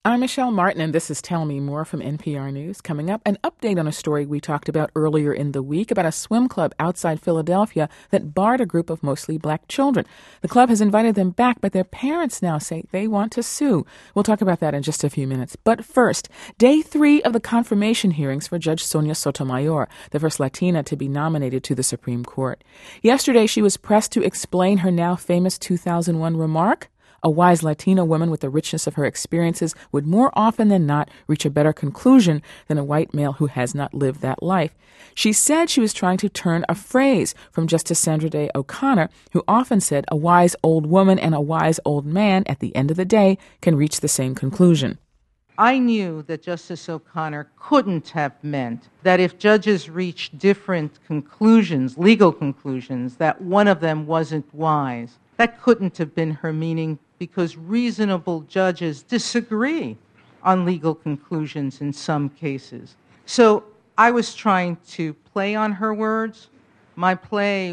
I'm Michelle Martin, and this is Tell Me More from NPR News. Coming up, an update on a story we talked about earlier in the week about a swim club outside Philadelphia that barred a group of mostly black children. The club has invited them back, but their parents now say they want to sue. We'll talk about that in just a few minutes. But first, day 3 of the confirmation hearings for Judge Sonia Sotomayor, the first Latina to be nominated to the Supreme Court. Yesterday, she was pressed to explain her now famous 2001 remark. A wise Latina woman with the richness of her experiences would more often than not reach a better conclusion than a white male who has not lived that life. She said she was trying to turn a phrase from Justice Sandra Day O'Connor, who often said a wise old woman and a wise old man at the end of the day can reach the same conclusion. I knew that Justice O'Connor couldn't have meant that if judges reached different conclusions, legal conclusions, that one of them wasn't wise. That couldn't have been her meaning, because reasonable judges disagree on legal conclusions in some cases. So I was trying to play on her words. My play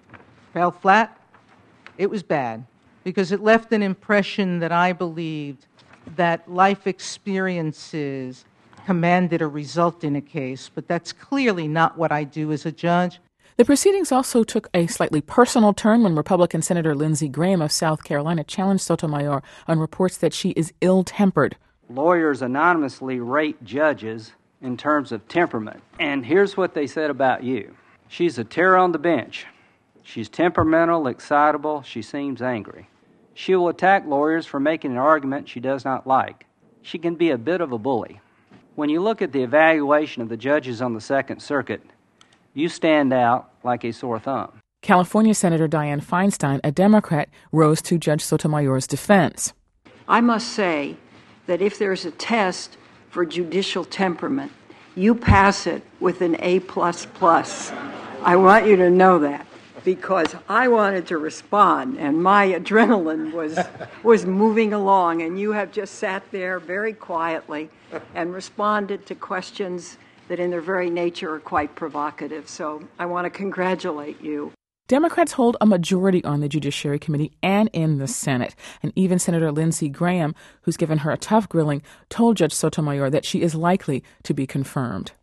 fell flat. It was bad, because it left an impression that I believed that life experiences commanded a result in a case, but that's clearly not what I do as a judge. The proceedings also took a slightly personal turn when Republican Senator Lindsey Graham of South Carolina challenged Sotomayor on reports that she is ill-tempered. Lawyers anonymously rate judges in terms of temperament, and here's what they said about you. She's a terror on the bench. She's temperamental, excitable, she seems angry. She will attack lawyers for making an argument she does not like. She can be a bit of a bully. When you look at the evaluation of the judges on the Second Circuit, you stand out like a sore thumb. California Senator Dianne Feinstein, a Democrat, rose to Judge Sotomayor's defense. I must say that if there's a test for judicial temperament, you pass it with an A++. I want you to know that, because I wanted to respond, and my adrenaline was moving along, and you have just sat there very quietly and responded to questions that in their very nature are quite provocative. So I want to congratulate you. Democrats hold a majority on the Judiciary Committee and in the Senate. And even Senator Lindsey Graham, who's given her a tough grilling, told Judge Sotomayor that she is likely to be confirmed.